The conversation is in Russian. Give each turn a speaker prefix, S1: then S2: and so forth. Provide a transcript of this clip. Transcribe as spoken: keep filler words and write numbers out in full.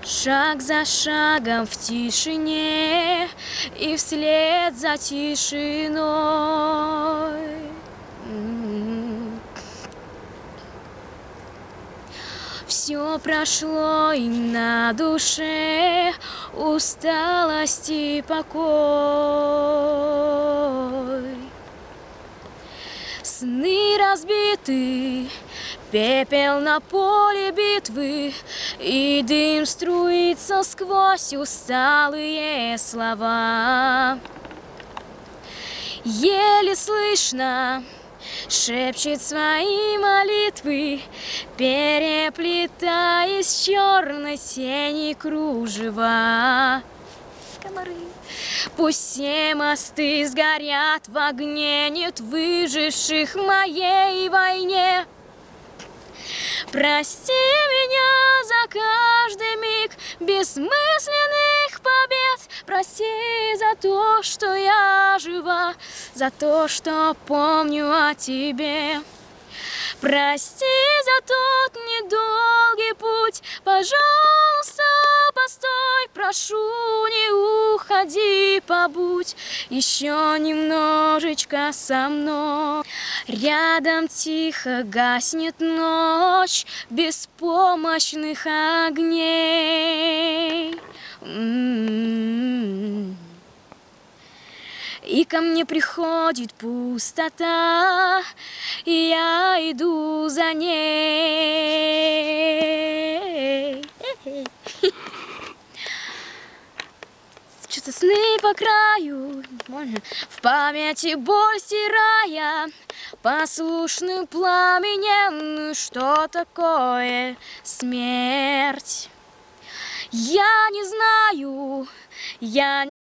S1: Шаг за шагом в тишине и вслед за тишиной. Все прошло, и на душе усталость и покой. Сны разбиты, пепел на поле битвы, и дым струится сквозь усталые слова. Еле слышно шепчет свои молитвы, переплетаясь черной тени кружева. Комары. Пусть все мосты сгорят в огне, нет выживших в моей войне. Прости меня за каждый миг бессмысленных побед. Прости за то, что я жива, за то, что помню о тебе. Прости за тот недолгий путь. Пожалуйста, постой, прошу, не уходи, побудь еще немножечко со мной. Рядом тихо гаснет ночь беспомощных огней. М-м-м. И ко мне приходит пустота, и я иду за ней. Что-то сны по краю, в памяти боль стирая, послушным пламенем, что такое смерть. Я не знаю, я